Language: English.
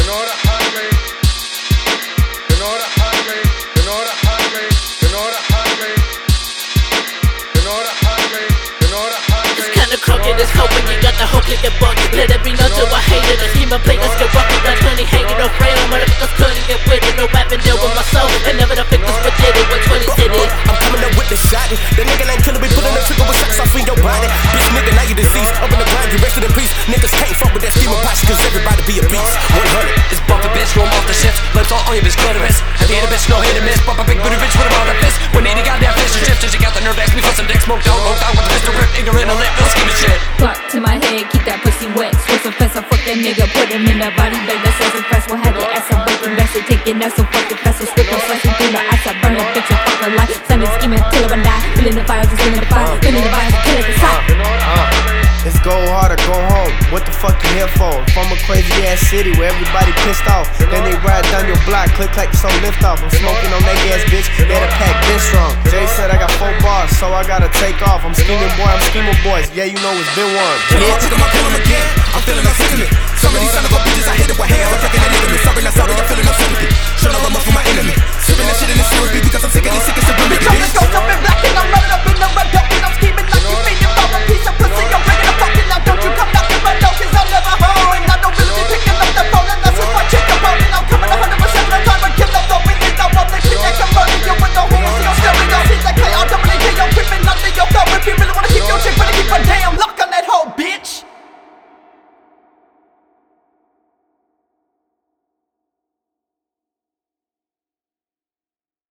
Crooked is hoping you got the whole click and bucket. Let it be known to a hater, the scheme of play, let's get rocket. Got 20 hanging, no frail, motherfuckers couldn't get with it. No rapping deal with my soul, and never the victims but did it with 20 cities. I'm coming up with the shot. The nigga ain't killing me, pulling the trigger with shots off in your body. Bitch nigga, now you deceased. Up in the grind, you rested in peace. Niggas can't fuck with that scheme of posture, cause everybody be a beast. 100. It's bumpin' bitch, roll off the shift. Lips all on your bitch, clitoris. At the end of bitch, no hit and miss. Bump a big booty bitch with a ball of fist. When need a goddamn fish, shift. She got the nerve, ask me for some dick, smoked out, rolled out with the pistol grip. Ignorant, a lip, no scheme of shit. Clock to my head, keep that pussy wet. Switch some fence, I fuck that nigga, put him in the body bag. That's as impressed, we'll have your ass up breaking. That's it, taking that so fucking fast. So spit on slicing through the ice, I burn that bitch and fuck her life. Slamming, scheming, till I die. Feeling the fire, just feeling the fire. Feeling the fire, kill it, it's hot. It's go hard or go home. What the fuck you here for? From a crazy ass city where everybody pissed off. Then they ride down your block, click clack, so lift off. I'm smoking on that gas, bitch. Yeah, the pack been strong. Jay said I got 4 bars, so I gotta take off. I'm scheming boy, I'm scheming boys. Yeah, you know it's been one. Yeah,